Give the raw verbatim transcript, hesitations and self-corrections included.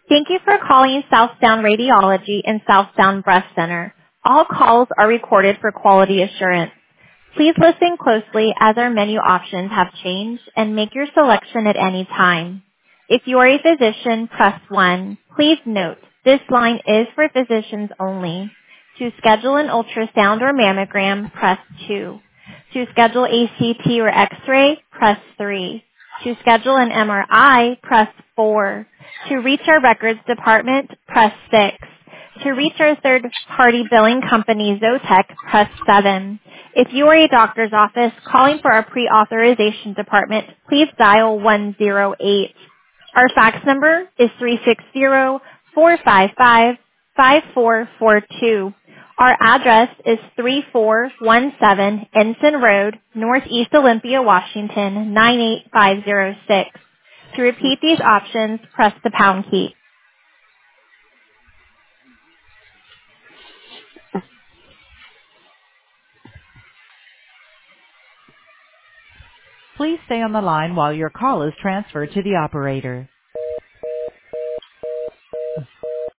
Thank you for calling Southdown Radiology and Southdown Breast Center. All calls are recorded for quality assurance. Please listen closely as our menu options have changed and make your selection at any time. If you are a physician, press one. Please note, this line is for physicians only. To schedule an ultrasound or mammogram, press two. To schedule a C T or X-ray, press three. To schedule an M R I, press four. To reach our records department, press six. To reach our third-party billing company, Zotec, press seven. If you are a doctor's office calling for our pre-authorization department, please dial one zero eight. Our fax number is three six zero, four five five, five four four two. Our address is three four one seven Ensign Road, Northeast Olympia, Washington, nine eight five zero six. To repeat these options, press the pound key. Please stay on the line while your call is transferred to the operator.